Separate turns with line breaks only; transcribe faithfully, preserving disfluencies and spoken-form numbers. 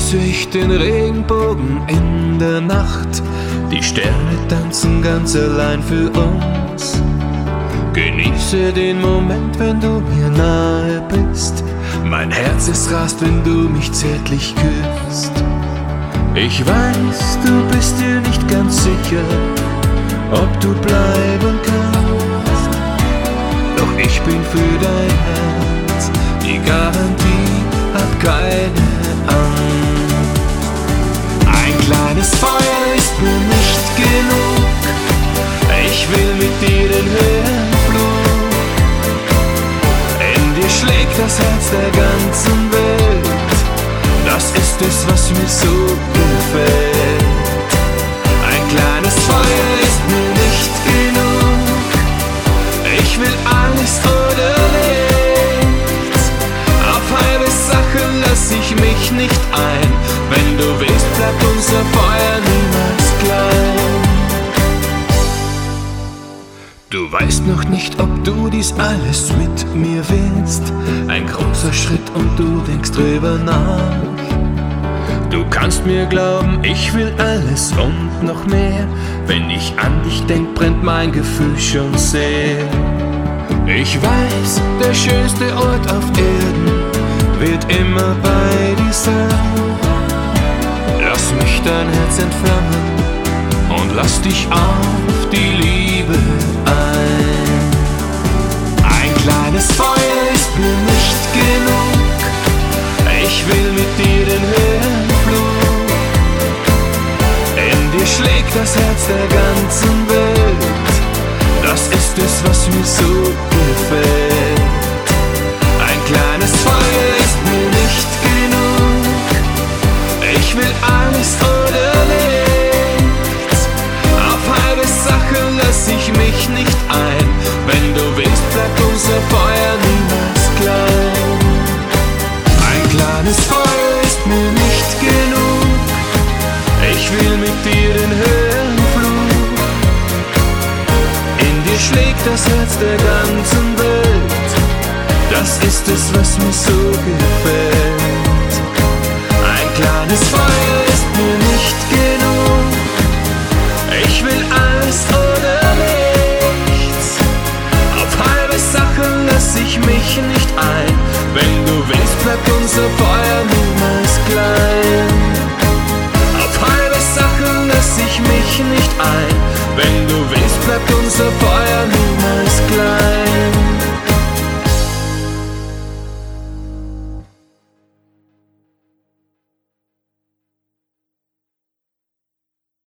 sehe ich den Regenbogen in der Nacht. Die Sterne tanzen ganz allein für uns. Genieße den Moment, wenn du mir nahe bist. Mein Herz, es rast, wenn du mich zärtlich küsst. Ich weiß, du bist dir nicht ganz sicher, ob du bleiben kannst. Doch ich bin für dein Herz, die Garantie hat keine Angst. Ein kleines Feuer ist mir nicht genug, ich will mit dir den Höhenflug. In dir schlägt das Herz der ganzen Welt, das ist es, was mir so gefällt. Ein kleines Feuer ist mir nicht genug, ich will alles oder nichts. Auf halbe Sachen lass ich mich nicht ein, wenn du willst, bleibt unser Feuer niemals klein. Du weißt noch nicht, ob du dies alles mit mir willst. Ein großer Schritt und du denkst drüber nach. Du kannst mir glauben, ich will alles und noch mehr. Wenn ich an dich denk, brennt mein Gefühl schon sehr. Ich weiß, der schönste Ort auf Erden wird immer bei dir sein. Lass mich dein Herz entflammen und lass dich auf die Liebe ein. Ein kleines Feuer ist mir nicht genug, ich will mit dir den Höhenflug. In dir schlägt das Herz der ganzen Welt, das ist es, was mir so gefällt. Ein kleines Feuer ist mir nicht genug, ich will alles oder nichts. Auf halbe Sachen lass ich mich nicht ein, wenn du willst, bleibt unser Feuer niemals klein. Ein kleines Feuer ist mir nicht genug, ich will mit dir den Höhenflug. In dir schlägt das Herz der ganzen Welt, das ist es, was mir so gefällt. Ein kleines Feuer ist mir nicht genug, ich will alles oder nichts. Auf halbe Sachen lass ich mich nicht ein, wenn du willst, bleibt unser Feuer niemals klein. Auf halbe Sachen lass ich mich nicht ein, wenn du willst, bleibt unser Feuer niemals klein.